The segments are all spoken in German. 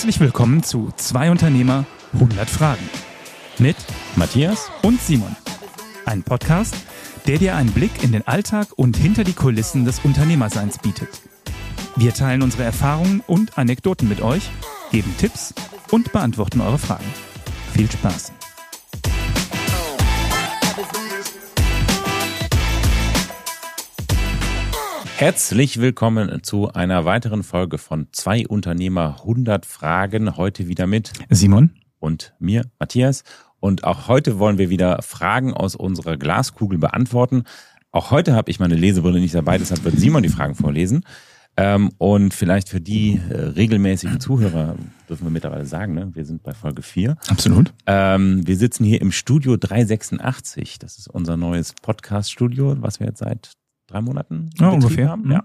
Herzlich willkommen zu Zwei Unternehmer, 100 Fragen mit Matthias und Simon. Ein Podcast, der dir einen Blick in den Alltag und hinter die Kulissen des Unternehmerseins bietet. Wir teilen unsere Erfahrungen und Anekdoten mit euch, geben Tipps und beantworten eure Fragen. Viel Spaß! Herzlich willkommen zu einer weiteren Folge von Zwei Unternehmer, 100 Fragen. Heute wieder mit Simon und mir, Matthias. Und auch heute wollen wir wieder Fragen aus unserer Glaskugel beantworten. Auch heute habe ich meine Lesebrille nicht dabei, deshalb wird Simon die Fragen vorlesen. Und vielleicht für die regelmäßigen Zuhörer dürfen wir mittlerweile sagen, ne? Wir sind bei Folge 4. Absolut. Wir sitzen hier im Studio 386. Das ist unser neues Podcast-Studio, was wir jetzt seit 3 Monaten ungefähr haben. Ja.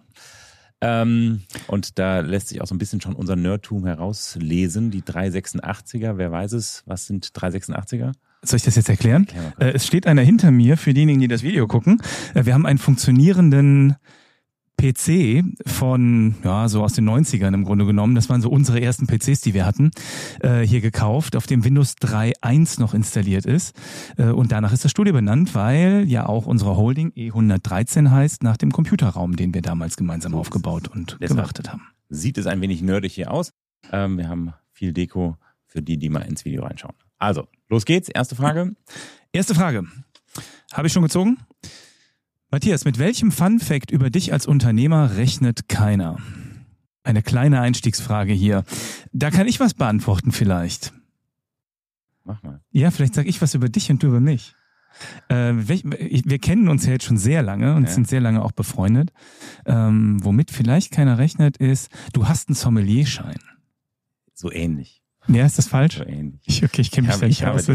Und da lässt sich auch so ein bisschen schon unser Nerdtum herauslesen. Die 386er, wer weiß es? Was sind 386er? Soll ich das jetzt erklären? Es steht einer hinter mir, für diejenigen, die das Video gucken. Wir haben einen funktionierenden PC von, ja, so aus den 90ern im Grunde genommen. Das waren so unsere ersten PCs, die wir hatten, hier gekauft, auf dem Windows 3.1 noch installiert ist. Und danach ist das Studio benannt, weil ja auch unsere Holding E113 heißt, nach dem Computerraum, den wir damals gemeinsam aufgebaut und gewartet haben. Sieht es ein wenig nerdig hier aus. Wir haben viel Deko für die mal ins Video reinschauen. Also, los geht's. Erste Frage. Erste Frage. Habe ich schon gezogen? Matthias, mit welchem Fun-Fact über dich als Unternehmer rechnet keiner? Eine kleine Einstiegsfrage hier. Da kann ich was beantworten vielleicht. Mach mal. Ja, vielleicht sage ich was über dich und du über mich. Wir kennen uns ja jetzt schon sehr lange und sind sehr lange auch befreundet. Womit vielleicht keiner rechnet ist, du hast einen Sommelierschein. So ähnlich. Ja, ist das falsch? So ähnlich. Ich kenne mich da nicht aus.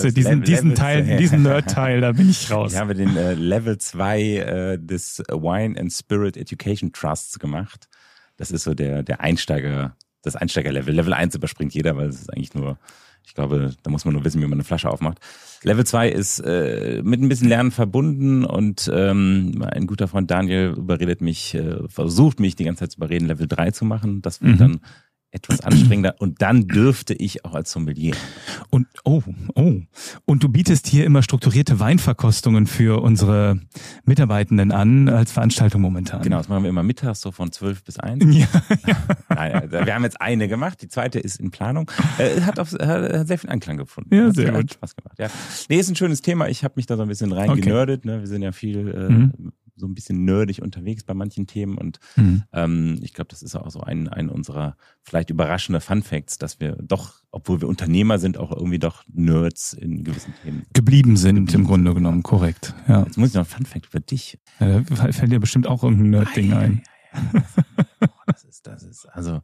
Diesen Nerd-Teil, da bin ich raus. Ich habe den Level 2 des Wine and Spirit Education Trusts gemacht. Das ist so der Einsteiger, das Einsteigerlevel. Level 1 überspringt jeder, weil es ist eigentlich nur, ich glaube, da muss man nur wissen, wie man eine Flasche aufmacht. Level 2 ist mit ein bisschen Lernen verbunden und ein guter Freund Daniel versucht mich die ganze Zeit zu überreden, Level 3 zu machen. Das wird dann etwas anstrengender und dann dürfte ich auch als Sommelier. Und und du bietest hier immer strukturierte Weinverkostungen für unsere Mitarbeitenden an als Veranstaltung momentan. Genau, das machen wir immer mittags, so von 12 bis 1. Ja. Nein, wir haben jetzt eine gemacht, die zweite ist in Planung. Hat sehr viel Anklang gefunden. Ja, hat sehr gut. Spaß gemacht. Ja. Nee, ist ein schönes Thema. Ich habe mich da so ein bisschen reingenördet. Ne? Wir sind ja viel so ein bisschen nerdig unterwegs bei manchen Themen und ich glaube, das ist auch so ein unserer vielleicht überraschender Funfacts, dass wir doch, obwohl wir Unternehmer sind, auch irgendwie doch Nerds in gewissen Themen geblieben sind im Grunde genommen, korrekt. Ja. Jetzt muss ich noch ein Funfact über dich. Ja, da fällt dir bestimmt auch irgendein Nerd-Ding ein. Das ist, also,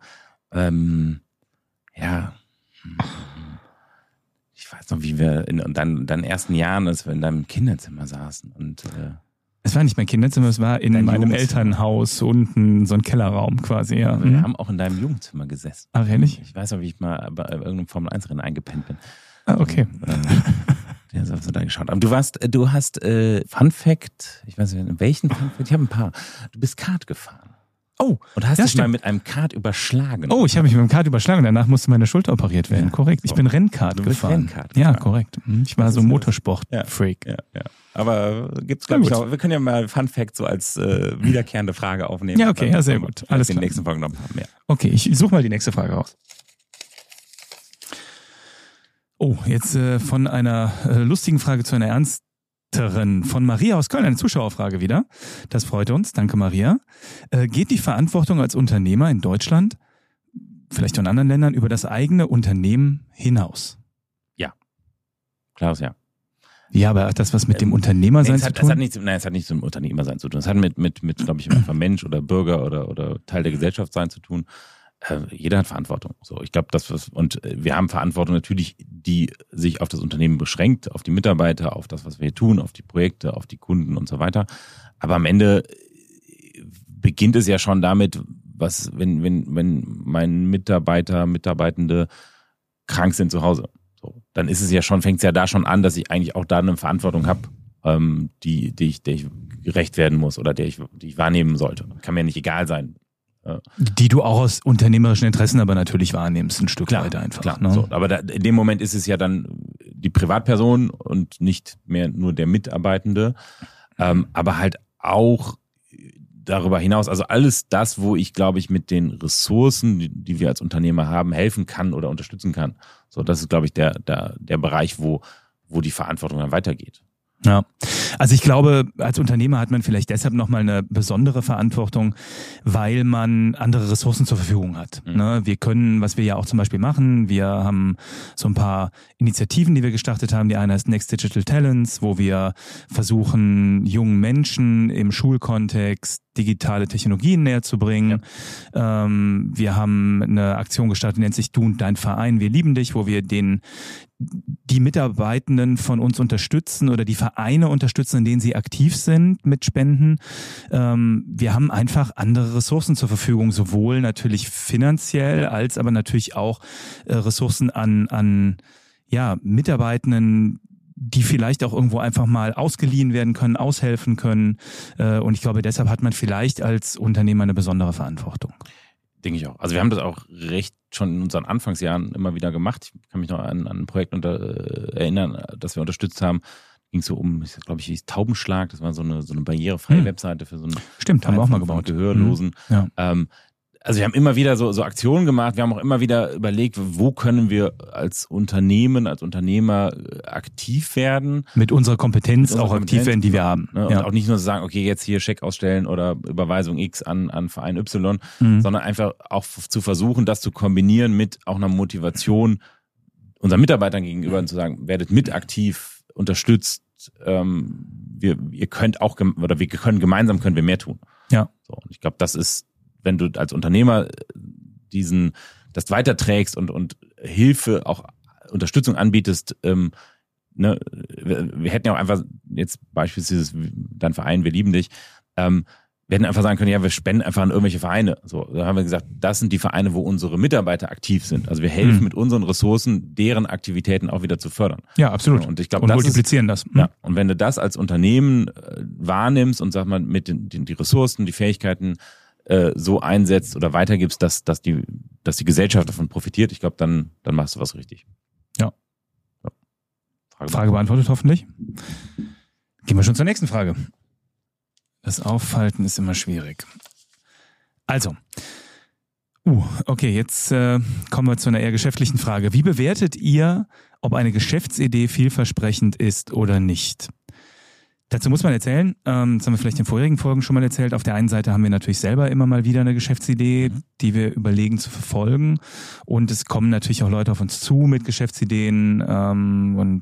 ich weiß noch, wie wir in deinen ersten Jahren, als wir in deinem Kinderzimmer saßen und es war nicht mein Kinderzimmer, es war in meinem Elternhaus unten, so ein Kellerraum quasi, ja. Wir haben auch in deinem Jugendzimmer gesessen. Ach, ehrlich? Ich weiß noch, wie ich mal bei irgendeinem Formel-1-Rennen eingepennt bin. Ah, okay. Der hast du da geschaut. Aber du hast Fun Fact, ich weiß nicht, welchen Fun Fact? Ich habe ein paar. Du bist Kart gefahren. Oh, und hast dich mal mit einem Kart überschlagen. Oh, ich habe mich mit einem Kart überschlagen. Danach musste meine Schulter operiert werden. Ja, korrekt. Ich bin Rennkart gefahren. Ja, korrekt. Ich war so Motorsport-Freak. Ja. Aber gibt's, glaube ich, noch. Wir können ja mal Fun Fact so als wiederkehrende Frage aufnehmen. Ja, okay, ja, sehr gut. Alles klar. In den nächsten Folgen noch ein paar mehr. Okay, ich suche mal die nächste Frage raus. Oh, jetzt von einer lustigen Frage zu einer ernsteren. Von Maria aus Köln, eine Zuschauerfrage wieder. Das freut uns. Danke, Maria. Geht die Verantwortung als Unternehmer in Deutschland, vielleicht auch in anderen Ländern, über das eigene Unternehmen hinaus? Ja. Klaus, ja. Ja, aber hat das was mit dem Unternehmersein zu tun? Es hat nichts mit dem Unternehmersein zu tun. Es hat mit glaube ich, einfach Mensch oder Bürger oder Teil der Gesellschaft sein zu tun. Jeder hat Verantwortung. So, ich glaube, und wir haben Verantwortung natürlich, die sich auf das Unternehmen beschränkt, auf die Mitarbeiter, auf das, was wir hier tun, auf die Projekte, auf die Kunden und so weiter. Aber am Ende beginnt es ja schon damit, wenn mein Mitarbeitende krank sind zu Hause. So, dann ist es ja schon, fängt es ja da schon an, dass ich eigentlich auch da eine Verantwortung habe, die ich gerecht werden muss oder die ich wahrnehmen sollte. Kann mir nicht egal sein. Die du auch aus unternehmerischen Interessen aber natürlich wahrnimmst, ein Stück weit einfach. Klar, ne? so, aber in dem Moment ist es ja dann die Privatperson und nicht mehr nur der Mitarbeitende, aber halt auch darüber hinaus, also alles das, wo ich, glaube ich, mit den Ressourcen, die wir als Unternehmer haben, helfen kann oder unterstützen kann. So, das ist, glaube ich, der Bereich, wo die Verantwortung dann weitergeht. Ja, also ich glaube, als Unternehmer hat man vielleicht deshalb nochmal eine besondere Verantwortung, weil man andere Ressourcen zur Verfügung hat. Ne? Wir können, was wir ja auch zum Beispiel machen, wir haben so ein paar Initiativen, die wir gestartet haben. Die eine heißt Next Digital Talents, wo wir versuchen, jungen Menschen im Schulkontext digitale Technologien näher zu bringen. Ja. Wir haben eine Aktion gestartet, die nennt sich Du und dein Verein, wir lieben dich, wo wir die Mitarbeitenden von uns unterstützen oder die Vereine unterstützen, in denen sie aktiv sind mit Spenden. Wir haben einfach andere Ressourcen zur Verfügung, sowohl natürlich finanziell als aber natürlich auch Ressourcen an Mitarbeitenden, die vielleicht auch irgendwo einfach mal ausgeliehen werden können, aushelfen können. Und ich glaube, deshalb hat man vielleicht als Unternehmer eine besondere Verantwortung. Denke ich auch. Also wir haben das auch recht schon in unseren Anfangsjahren immer wieder gemacht. Ich kann mich noch an ein Projekt erinnern, das wir unterstützt haben. Ging so um, glaube ich, hieß Taubenschlag. Das war so eine barrierefreie Webseite für so einen Stimmt, haben wir auch mal gebaut. Gehörlosen. Ja. Also wir haben immer wieder so Aktionen gemacht. Wir haben auch immer wieder überlegt, wo können wir als Unternehmen, als Unternehmer aktiv werden. Mit unserer Kompetenz auch aktiv werden, die wir haben. Ne? Und auch nicht nur sagen, okay, jetzt hier Scheck ausstellen oder Überweisung X an Verein Y, sondern einfach auch zu versuchen, das zu kombinieren mit auch einer Motivation unseren Mitarbeitern gegenüber und zu sagen, werdet mit aktiv, unterstützt. Ihr könnt auch, oder wir können gemeinsam mehr tun. Ja. So, und ich glaube, das ist, wenn du als Unternehmer das weiterträgst und Hilfe, auch Unterstützung anbietest, wir hätten ja auch einfach jetzt beispielsweise dein Verein, wir lieben dich, wir hätten einfach sagen können, ja, wir spenden einfach an irgendwelche Vereine. So, da haben wir gesagt, das sind die Vereine, wo unsere Mitarbeiter aktiv sind. Also wir helfen mit unseren Ressourcen, deren Aktivitäten auch wieder zu fördern. Ja, absolut. Und ich glaube, und multiplizieren das. Ja. Und wenn du das als Unternehmen wahrnimmst und sag mal mit die Ressourcen, die Fähigkeiten so einsetzt oder weitergibst, dass die Gesellschaft davon profitiert, ich glaube, dann machst du was richtig. Ja. Frage beantwortet hoffentlich. Gehen wir schon zur nächsten Frage. Das Aufhalten ist immer schwierig. Also, okay, jetzt kommen wir zu einer eher geschäftlichen Frage. Wie bewertet ihr, ob eine Geschäftsidee vielversprechend ist oder nicht? Dazu muss man erzählen, das haben wir vielleicht in vorherigen Folgen schon mal erzählt, auf der einen Seite haben wir natürlich selber immer mal wieder eine Geschäftsidee, die wir überlegen zu verfolgen, und es kommen natürlich auch Leute auf uns zu mit Geschäftsideen und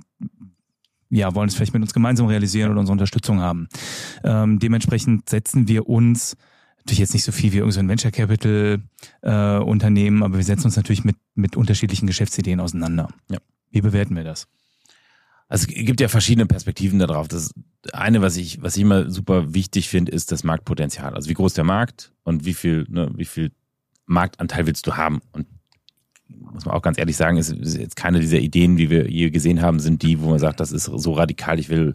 wollen es vielleicht mit uns gemeinsam realisieren oder unsere Unterstützung haben. Dementsprechend setzen wir uns natürlich jetzt nicht so viel wie irgendein Venture Capital Unternehmen, aber wir setzen uns natürlich mit unterschiedlichen Geschäftsideen auseinander. Ja. Wie bewerten wir das? Also es gibt ja verschiedene Perspektiven darauf. Das eine, was ich immer super wichtig finde, ist das Marktpotenzial. Also wie groß der Markt und wie viel Marktanteil willst du haben? Und muss man auch ganz ehrlich sagen, ist jetzt keine dieser Ideen, wie wir hier gesehen haben, sind die, wo man sagt, das ist so radikal, ich will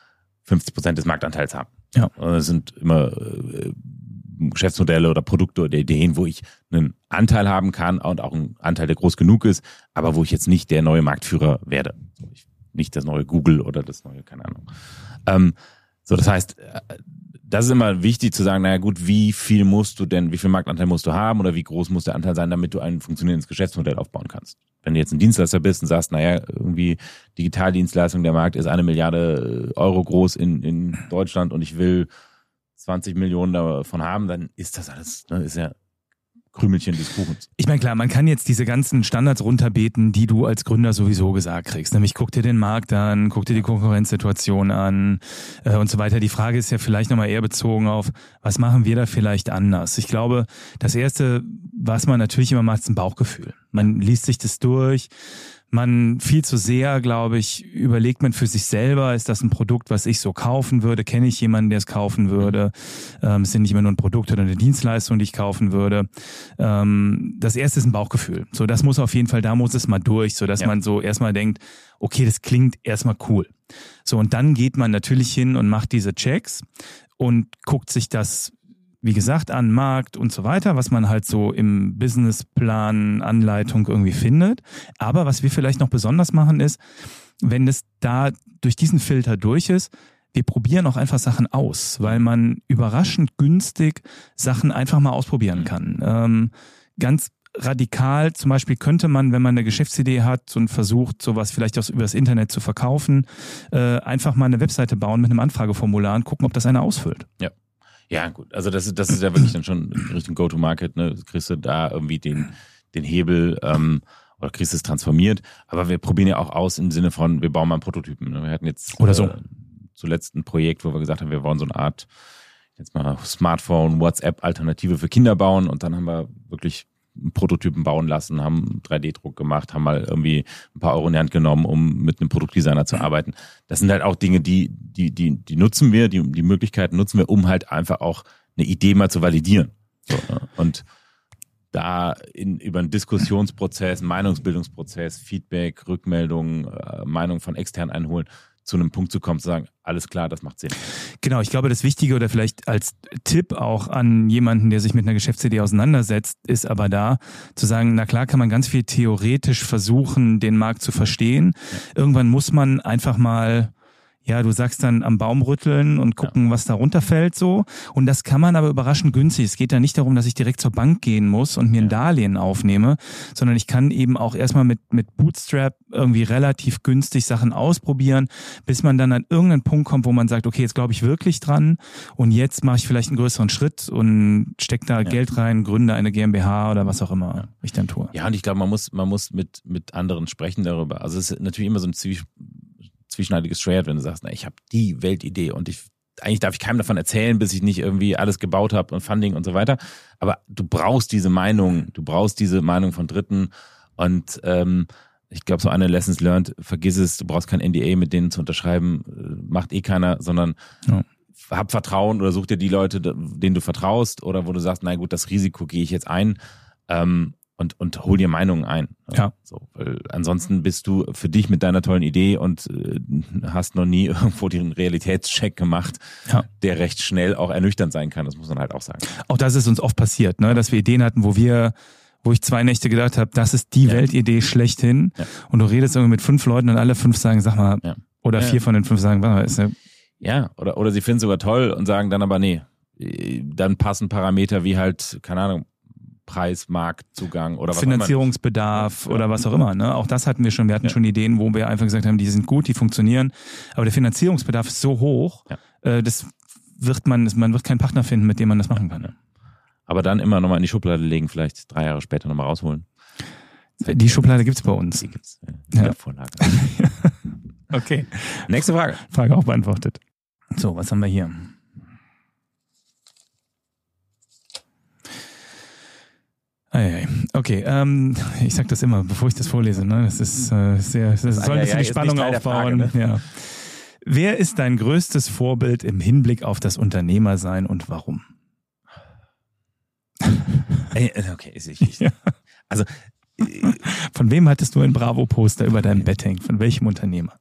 50% des Marktanteils haben. Ja. Das sind immer Geschäftsmodelle oder Produkte oder Ideen, wo ich einen Anteil haben kann und auch einen Anteil, der groß genug ist, aber wo ich jetzt nicht der neue Marktführer werde. Nicht das neue Google oder das neue, keine Ahnung. Das heißt, das ist immer wichtig zu sagen, naja gut, wie viel Marktanteil musst du haben oder wie groß muss der Anteil sein, damit du ein funktionierendes Geschäftsmodell aufbauen kannst. Wenn du jetzt ein Dienstleister bist und sagst, naja, irgendwie Digitaldienstleistung, der Markt ist 1 Milliarde Euro groß in Deutschland und ich will 20 Millionen davon haben, dann ist das alles, ist ja Krümelchen des Kuchens. Ich meine, klar, man kann jetzt diese ganzen Standards runterbeten, die du als Gründer sowieso gesagt kriegst. Nämlich guck dir den Markt an, guck dir die Konkurrenzsituation an und so weiter. Die Frage ist ja vielleicht nochmal eher bezogen auf, was machen wir da vielleicht anders? Ich glaube, das Erste, was man natürlich immer macht, ist ein Bauchgefühl. Man liest sich das durch. Man viel zu sehr, glaube ich, überlegt man für sich selber, ist das ein Produkt, was ich so kaufen würde? Kenne ich jemanden, der es kaufen würde? Es sind nicht immer nur ein Produkt oder eine Dienstleistung, die ich kaufen würde. Das Erste ist ein Bauchgefühl. So, das muss auf jeden Fall, da muss es mal durch, so dass man so erstmal denkt, okay, das klingt erstmal cool. So, und dann geht man natürlich hin und macht diese Checks und guckt sich das wie gesagt, an Markt und so weiter, was man halt so im Businessplan, Anleitung irgendwie findet. Aber was wir vielleicht noch besonders machen ist, wenn es da durch diesen Filter durch ist, wir probieren auch einfach Sachen aus, weil man überraschend günstig Sachen einfach mal ausprobieren kann. Ganz radikal, zum Beispiel könnte man, wenn man eine Geschäftsidee hat und versucht, sowas vielleicht auch über das Internet zu verkaufen, einfach mal eine Webseite bauen mit einem Anfrageformular und gucken, ob das einer ausfüllt. Ja. Ja, gut. Also das ist ja wirklich dann schon Richtung Go-to-Market, ne? Kriegst du da irgendwie den Hebel oder kriegst es transformiert. Aber wir probieren ja auch aus im Sinne von, wir bauen mal einen Prototypen. Ne? Wir hatten jetzt oder so zuletzt ein Projekt, wo wir gesagt haben, wir wollen so eine Art jetzt mal Smartphone, WhatsApp-Alternative für Kinder bauen und dann haben wir wirklich Prototypen bauen lassen, haben 3D-Druck gemacht, haben mal irgendwie ein paar Euro in die Hand genommen, um mit einem Produktdesigner zu arbeiten. Das sind halt auch Dinge, die nutzen wir, die Möglichkeiten nutzen wir, um halt einfach auch eine Idee mal zu validieren. So, ne? Und da über einen Diskussionsprozess, Meinungsbildungsprozess, Feedback, Rückmeldungen, Meinung von extern einholen, zu einem Punkt zu kommen, zu sagen, alles klar, das macht Sinn. Genau, ich glaube, das Wichtige oder vielleicht als Tipp auch an jemanden, der sich mit einer Geschäftsidee auseinandersetzt, ist aber da zu sagen, na klar kann man ganz viel theoretisch versuchen, den Markt zu verstehen. Ja. Irgendwann muss man einfach mal, ja, du sagst dann am Baum rütteln und gucken, was da runterfällt so. Und das kann man aber überraschend günstig. Es geht da nicht darum, dass ich direkt zur Bank gehen muss und mir ein Darlehen aufnehme, sondern ich kann eben auch erstmal mit Bootstrap irgendwie relativ günstig Sachen ausprobieren, bis man dann an irgendeinen Punkt kommt, wo man sagt, okay, jetzt glaube ich wirklich dran und jetzt mache ich vielleicht einen größeren Schritt und stecke da Geld rein, gründe eine GmbH oder was auch immer ich dann tue. Ja, und ich glaube, man muss mit anderen sprechen darüber. Also es ist natürlich immer so ein zweischneidiges Schwert, wenn du sagst, na, ich habe die Weltidee und eigentlich darf ich keinem davon erzählen, bis ich nicht irgendwie alles gebaut habe und Funding und so weiter. Aber du brauchst diese Meinung von Dritten und ich glaube, so eine Lessons learned, vergiss es, du brauchst kein NDA mit denen zu unterschreiben, macht eh keiner, sondern hab Vertrauen oder such dir die Leute, denen du vertraust oder wo du sagst, na gut, das Risiko gehe ich jetzt ein und hol dir Meinungen ein. Ja. So, weil ansonsten bist du für dich mit deiner tollen Idee und hast noch nie irgendwo den Realitätscheck gemacht, der recht schnell auch ernüchternd sein kann. Das muss man halt auch sagen. Auch das ist uns oft passiert, ne? Dass wir Ideen hatten, wo ich 2 Nächte gedacht habe, das ist die Weltidee schlechthin. Ja. Und du redest irgendwie mit 5 Leuten und alle 5 sagen, sag mal, oder 4 von den 5 sagen, warte mal, ist eine... Ja, oder sie finden es sogar toll und sagen dann aber, nee, dann passen Parameter wie halt, keine Ahnung, Preis, Marktzugang oder was Finanzierungsbedarf oder was auch immer. Ne? Auch das hatten wir schon. Wir hatten schon Ideen, wo wir einfach gesagt haben, die sind gut, die funktionieren. Aber der Finanzierungsbedarf ist so hoch, man wird keinen Partner finden, mit dem man das machen kann. Aber dann immer nochmal in die Schublade legen, vielleicht 3 Jahre später nochmal rausholen. Die Schublade gibt's bei uns. Die gibt's. Ja. Vorlage. Okay. Nächste Frage. Frage auch beantwortet. So, was haben wir hier? Okay, ich sag das immer, bevor ich das vorlese, ne? Das ist das soll ein bisschen die Spannung aufbauen. Frage, ne? Ja. Wer ist dein größtes Vorbild im Hinblick auf das Unternehmersein und warum? Okay, ist ich. Ja. Also von wem hattest du ein Bravo-Poster über deinem Bett hängen? Von welchem Unternehmer?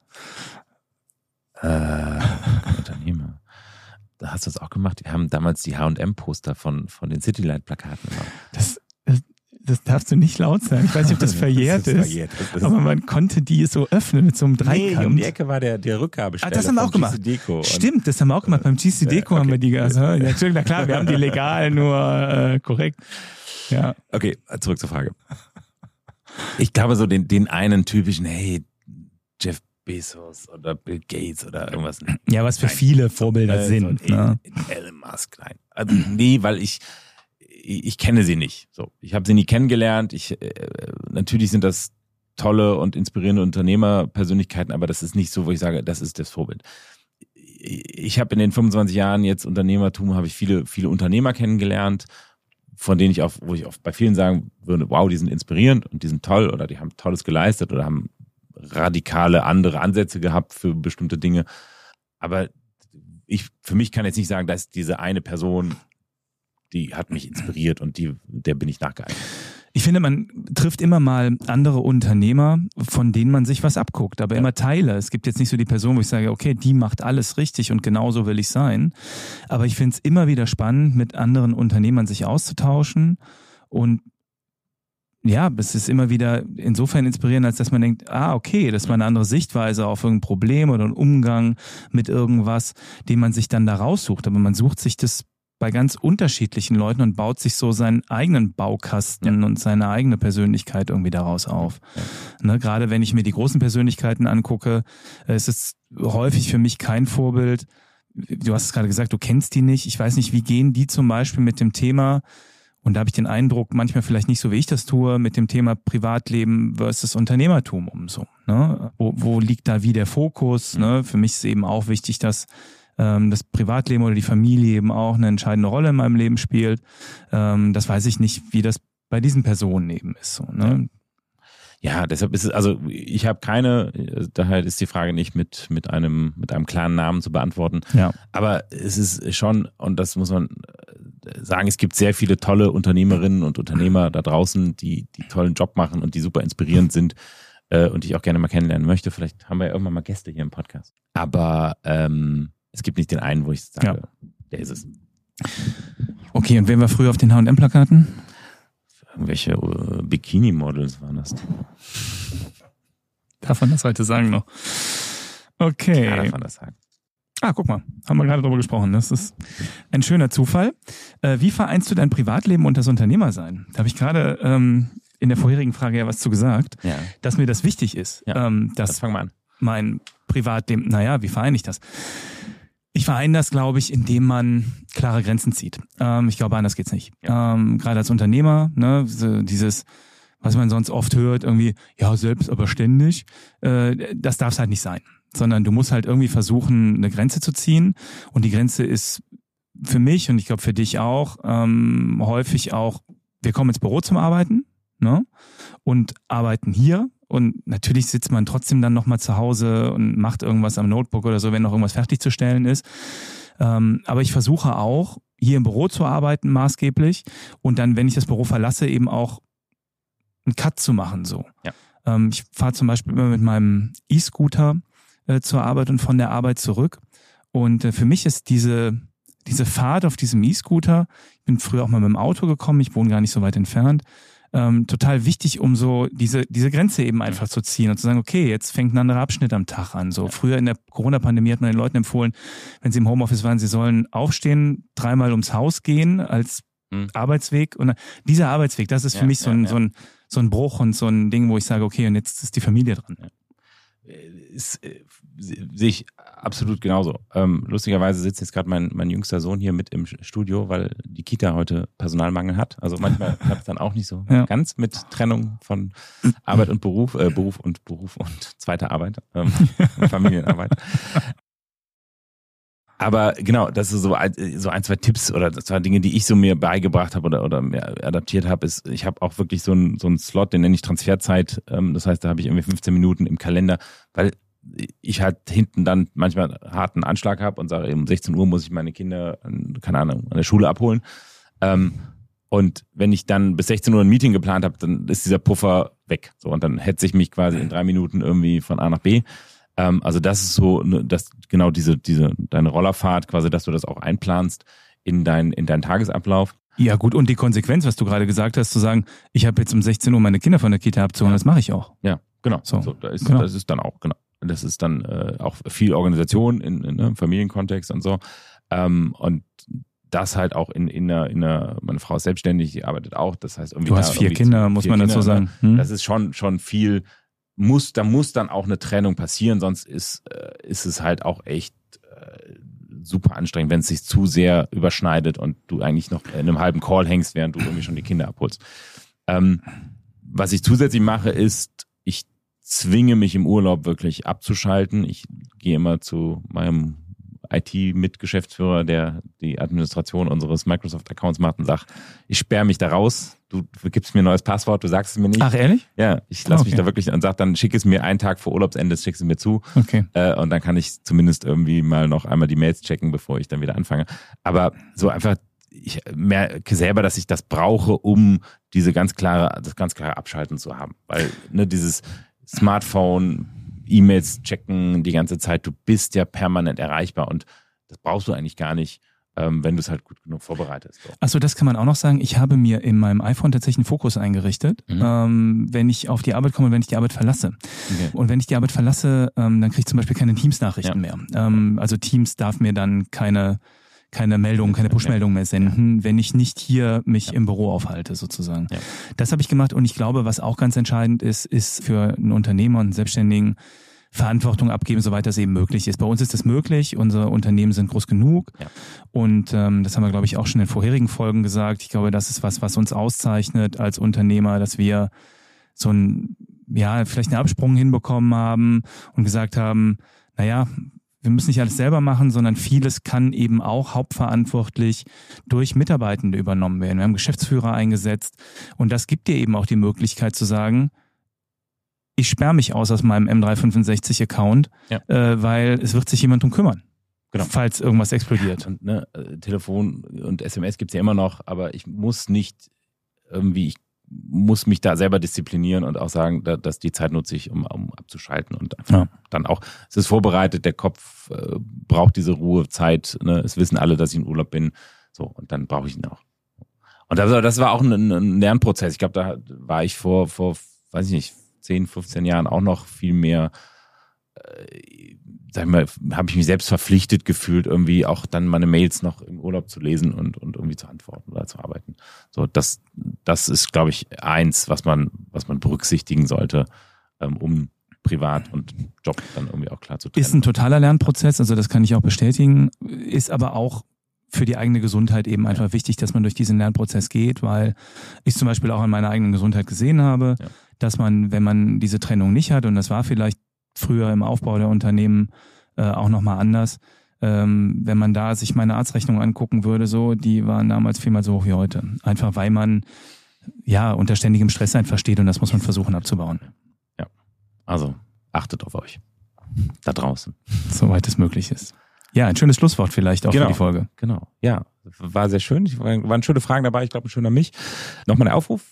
Unternehmer. Da hast du das auch gemacht. Wir haben damals die H&M-Poster von den Citylight-Plakaten gemacht. Das darfst du nicht laut sagen. Ich weiß nicht, ob das verjährt ist. Aber man konnte die so öffnen mit so einem Dreikant. Nee, um die Ecke war der Rückgabesteller. Das haben wir auch gemacht. Stimmt, das haben wir auch gemacht. Beim GC Deco haben wir die. Also, na klar, wir haben die legal, nur korrekt. Ja. Okay, zurück zur Frage. Ich glaube so den einen typischen, hey, Jeff Bezos oder Bill Gates oder irgendwas. Ja, was für viele Vorbilder sind. So Elon Musk, nein. Also, nee, weil ich kenne sie nicht. So, ich habe sie nie kennengelernt. Natürlich sind das tolle und inspirierende Unternehmerpersönlichkeiten, aber das ist nicht so, wo ich sage, das ist das Vorbild. Ich habe in den 25 Jahren jetzt Unternehmertum, habe ich viele Unternehmer kennengelernt, von denen wo ich oft bei vielen sagen würde, wow, die sind inspirierend und die sind toll oder die haben Tolles geleistet oder haben radikale andere Ansätze gehabt für bestimmte Dinge. Aber für mich kann jetzt nicht sagen, dass diese eine Person, die hat mich inspiriert und der bin ich nachgeeignet. Ich finde, man trifft immer mal andere Unternehmer, von denen man sich was abguckt, aber immer Teile. Es gibt jetzt nicht so die Person, wo ich sage, okay, die macht alles richtig und genauso will ich sein. Aber ich finde es immer wieder spannend, mit anderen Unternehmern sich auszutauschen. Und ja, es ist immer wieder insofern inspirierend, als dass man denkt, okay, das war eine andere Sichtweise auf irgendein Problem oder einen Umgang mit irgendwas, den man sich dann da raussucht. Aber man sucht sich das bei ganz unterschiedlichen Leuten und baut sich so seinen eigenen Baukasten und seine eigene Persönlichkeit irgendwie daraus auf. Ne, gerade wenn ich mir die großen Persönlichkeiten angucke, ist es häufig für mich kein Vorbild. Du hast es gerade gesagt, du kennst die nicht. Ich weiß nicht, wie gehen die zum Beispiel mit dem Thema, und da habe ich den Eindruck, manchmal vielleicht nicht so, wie ich das tue, mit dem Thema Privatleben versus Unternehmertum um so. Ne? Wo liegt da wie der Fokus? Ne? Für mich ist eben auch wichtig, dass das Privatleben oder die Familie eben auch eine entscheidende Rolle in meinem Leben spielt. Das weiß ich nicht, wie das bei diesen Personen eben ist. So, ne? Ja, deshalb ist es, also ich habe keine, daher ist die Frage nicht mit einem klaren Namen zu beantworten. Ja. Aber es ist schon, und das muss man sagen, es gibt sehr viele tolle Unternehmerinnen und Unternehmer da draußen, die tollen Job machen und die super inspirierend sind und die ich auch gerne mal kennenlernen möchte. Vielleicht haben wir ja irgendwann mal Gäste hier im Podcast. Aber es gibt nicht den einen, wo ich sage, der ist es. Okay, und wen wir früher auf den H&M-Plakaten? Irgendwelche Bikini-Models waren das. Darf man das heute sagen noch? Okay. Ja, darf man das sagen. Guck mal, haben wir gerade drüber gesprochen. Das ist ein schöner Zufall. Wie vereinst du dein Privatleben und das Unternehmersein? Da habe ich gerade in der vorherigen Frage ja was zu gesagt, dass mir das wichtig ist. Ja, das fangen wir an. Mein Privatleben, wie vereine ich das? Ich vereine das, glaube ich, indem man klare Grenzen zieht. Ich glaube, anders geht's nicht. Ja. Gerade als Unternehmer, ne, dieses, was man sonst oft hört, irgendwie, selbst, aber ständig, das darf es halt nicht sein. Sondern du musst halt irgendwie versuchen, eine Grenze zu ziehen. Und die Grenze ist für mich und ich glaube für dich auch häufig auch, wir kommen ins Büro zum Arbeiten, ne, und arbeiten hier. Und natürlich sitzt man trotzdem dann nochmal zu Hause und macht irgendwas am Notebook oder so, wenn noch irgendwas fertigzustellen ist. Aber ich versuche auch, hier im Büro zu arbeiten, maßgeblich. Und dann, wenn ich das Büro verlasse, eben auch einen Cut zu machen. So. Ja. Ich fahre zum Beispiel immer mit meinem E-Scooter zur Arbeit und von der Arbeit zurück. Und für mich ist diese Fahrt auf diesem E-Scooter, ich bin früher auch mal mit dem Auto gekommen, ich wohne gar nicht so weit entfernt, total wichtig, um so diese Grenze eben einfach zu ziehen und zu sagen, okay, jetzt fängt ein anderer Abschnitt am Tag an. So früher in der Corona-Pandemie hat man den Leuten empfohlen, wenn sie im Homeoffice waren, sie sollen aufstehen, 3-mal ums Haus gehen als Arbeitsweg. Und dieser Arbeitsweg, das ist für mich so ein Bruch und so ein Ding, wo ich sage, okay, und jetzt ist die Familie dran. Sehe ich absolut genauso. Lustigerweise sitzt jetzt gerade mein jüngster Sohn hier mit im Studio, weil die Kita heute Personalmangel hat. Also manchmal klappt es dann auch nicht so ganz mit Trennung von Arbeit und Beruf, Beruf und zweiter Arbeit, Familienarbeit. Aber genau, das ist so ein, zwei Tipps oder zwei Dinge, die ich so mir beigebracht habe oder mir adaptiert habe, ist, ich habe auch wirklich so einen Slot, den nenne ich Transferzeit. Das heißt, da habe ich irgendwie 15 Minuten im Kalender, weil ich halt hinten dann manchmal harten Anschlag habe und sage, um 16 Uhr muss ich meine Kinder, keine Ahnung, an der Schule abholen. Und wenn ich dann bis 16 Uhr ein Meeting geplant habe, dann ist dieser Puffer weg. So, und dann hetze ich mich quasi in 3 Minuten irgendwie von A nach B. Also das ist so, dass genau diese deine Rollerfahrt quasi, dass du das auch einplanst in deinen Tagesablauf. Ja gut, und die Konsequenz, was du gerade gesagt hast, zu sagen, ich habe jetzt um 16 Uhr meine Kinder von der Kita abzuholen, das mache ich auch. Ja, genau. So, das ist dann auch, genau. Das ist dann auch viel Organisation in Familienkontext und so. Und das halt auch in einer, meine Frau ist selbstständig, die arbeitet auch, das heißt irgendwie. Du hast 4 Kinder, muss man dazu sagen. Das ist schon viel, da muss dann auch eine Trennung passieren, sonst ist es halt auch echt super anstrengend, wenn es sich zu sehr überschneidet und du eigentlich noch in einem halben Call hängst, während du irgendwie schon die Kinder abholst. Was ich zusätzlich mache, ist, ich zwinge mich im Urlaub wirklich abzuschalten. Ich gehe immer zu meinem IT-Mitgeschäftsführer, der die Administration unseres Microsoft-Accounts macht und sagt, ich sperre mich da raus, du gibst mir ein neues Passwort, du sagst es mir nicht. Ach, ehrlich? Ja, ich lasse mich da wirklich und sag dann, schick es mir einen Tag vor Urlaubsende, schick es mir zu. Okay. Und dann kann ich zumindest irgendwie mal noch einmal die Mails checken, bevor ich dann wieder anfange. Aber so einfach ich merke selber, dass ich das brauche, um das ganz klare Abschalten zu haben. Weil dieses Smartphone, E-Mails checken die ganze Zeit, du bist ja permanent erreichbar und das brauchst du eigentlich gar nicht, wenn du es halt gut genug vorbereitest. So. Achso, das kann man auch noch sagen. Ich habe mir in meinem iPhone tatsächlich einen Fokus eingerichtet, wenn ich auf die Arbeit komme und wenn ich die Arbeit verlasse. Okay. Und wenn ich die Arbeit verlasse, dann kriege ich zum Beispiel keine Teams-Nachrichten mehr. Also Teams darf mir dann keine Meldung, keine Push-Meldung mehr senden, wenn ich nicht hier mich im Büro aufhalte sozusagen. Ja. Das habe ich gemacht und ich glaube, was auch ganz entscheidend ist für einen Unternehmer und einen Selbstständigen, Verantwortung abgeben, soweit das eben möglich ist. Bei uns ist das möglich, unsere Unternehmen sind groß genug und das haben wir, glaube ich, auch schon in vorherigen Folgen gesagt. Ich glaube, das ist was uns auszeichnet als Unternehmer, dass wir so vielleicht einen Absprung hinbekommen haben und gesagt haben, wir müssen nicht alles selber machen, sondern vieles kann eben auch hauptverantwortlich durch Mitarbeitende übernommen werden. Wir haben Geschäftsführer eingesetzt und das gibt dir eben auch die Möglichkeit zu sagen, ich sperre mich aus meinem M365-Account, weil es wird sich jemand drum kümmern, falls irgendwas explodiert. Und, Telefon und SMS gibt's ja immer noch, aber ich muss nicht ich muss mich da selber disziplinieren und auch sagen, dass die Zeit nutze ich, um abzuschalten und einfach dann auch, es ist vorbereitet, der Kopf braucht diese Ruhezeit, es wissen alle, dass ich in Urlaub bin, so, und dann brauche ich ihn auch. Und das war auch ein Lernprozess. Ich glaube, da war ich vor, weiß ich nicht, 10, 15 Jahren auch noch viel mehr, habe ich mich selbst verpflichtet gefühlt, irgendwie auch dann meine Mails noch im Urlaub zu lesen und irgendwie zu antworten oder zu arbeiten. So, das ist, glaube ich, eins, was man berücksichtigen sollte, um Privat und Job dann irgendwie auch klar zu trennen. Ist ein totaler Lernprozess, also das kann ich auch bestätigen, ist aber auch für die eigene Gesundheit eben einfach wichtig, dass man durch diesen Lernprozess geht, weil ich zum Beispiel auch an meiner eigenen Gesundheit gesehen habe, dass man, wenn man diese Trennung nicht hat, und das war vielleicht früher im Aufbau der Unternehmen auch nochmal anders, wenn man da sich meine Arztrechnung angucken würde, die waren damals viermal so hoch wie heute. Einfach weil man unter ständigem Stress einfach steht und das muss man versuchen abzubauen. Ja, also achtet auf euch da draußen. Soweit es möglich ist. Ja, ein schönes Schlusswort vielleicht auch für die Folge. Genau, ja, war sehr schön. Waren schöne Fragen dabei, ich glaube, ein schöner mich. Nochmal der Aufruf,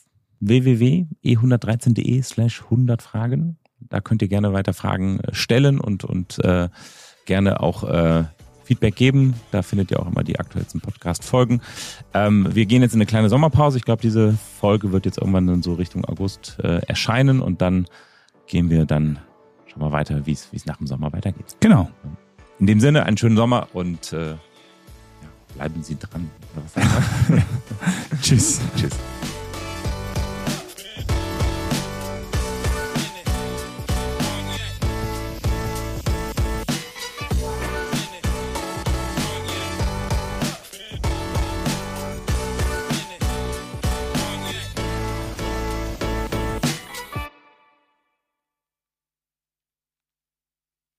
www.e113.de/100 Fragen. Da könnt ihr gerne weiter Fragen stellen und gerne auch Feedback geben. Da findet ihr auch immer die aktuellsten Podcast-Folgen. Wir gehen jetzt in eine kleine Sommerpause. Ich glaube, diese Folge wird jetzt irgendwann dann so Richtung August erscheinen und dann gehen wir dann schon mal weiter, wie es nach dem Sommer weitergeht. Genau. In dem Sinne, einen schönen Sommer und bleiben Sie dran. Tschüss. Tschüss.